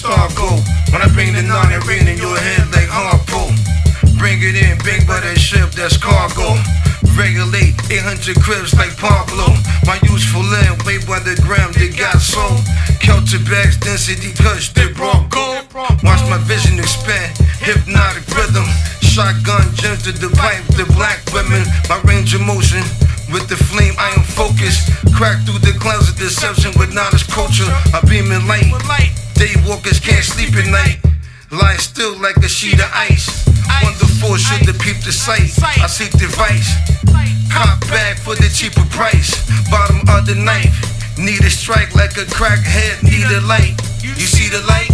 cargo. When I bring the nine and ring in your head like harpo. Bring it in, big by that ship, that's cargo. Regulate 800 cribs like Pablo. My useful land, weighed by the gram, they got sold. Celtic bags, density cuts, they brought gold. Watch my vision expand, hypnotic rhythm. Shotgun gems to the pipe, the black women. My range of motion, with the flame I am focused. Crack through the clouds of deception with knowledge culture. I beam in light, day walkers can't sleep at night. Lie still like a sheet of ice. Wonderful, should the peep the sight. I seek device. Cop bag for the cheaper price. Bottom of the knife. Need a strike like a crackhead. Need a light. You see the light?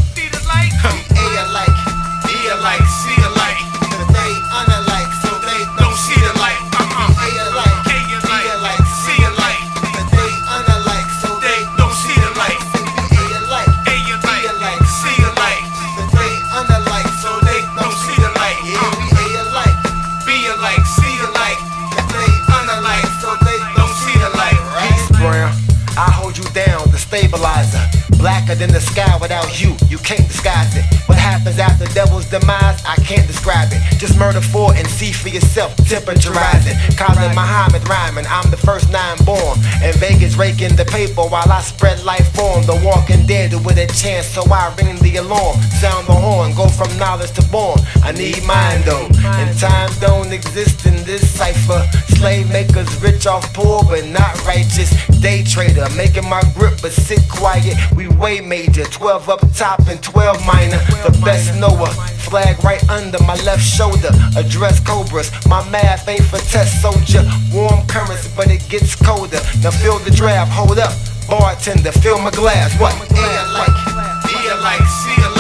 A alike, B alike, C alike. But they unalike, so they don't see the light. A alike, B alike, C alike. But they unalike, so they don't see the light. A alike, B alike, C alike. But they unalike, so they don't see the light. Yeah, we A alike, B alike, C alike. But they unalike, so they don't see the light. Peace, Brown. I hold you down, the stabilizer. Blacker than the sky without you, you can't disguise it. What happens after devil's demise, I can't describe it. Just murder for and see for yourself, temperature-rise it. Khalid Muhammad rhyming, I'm the first 9 born. In Vegas raking the paper while I spread life form. The walking dead with a chance, so I ring the alarm. Sound the horn, go from knowledge to born. I need mine though, and time don't exist in this cipher. Slave makers rich off poor but not righteous. Day trader, making my grip but sit quiet. We way major, 12 up top and 12 minor. The best knower, flag right under my left shoulder. Address cobras, my math ain't for test soldier. Warm currents but it gets colder. Now fill the draft, hold up, bartender, fill my glass. What? A alike, B alike, C alike.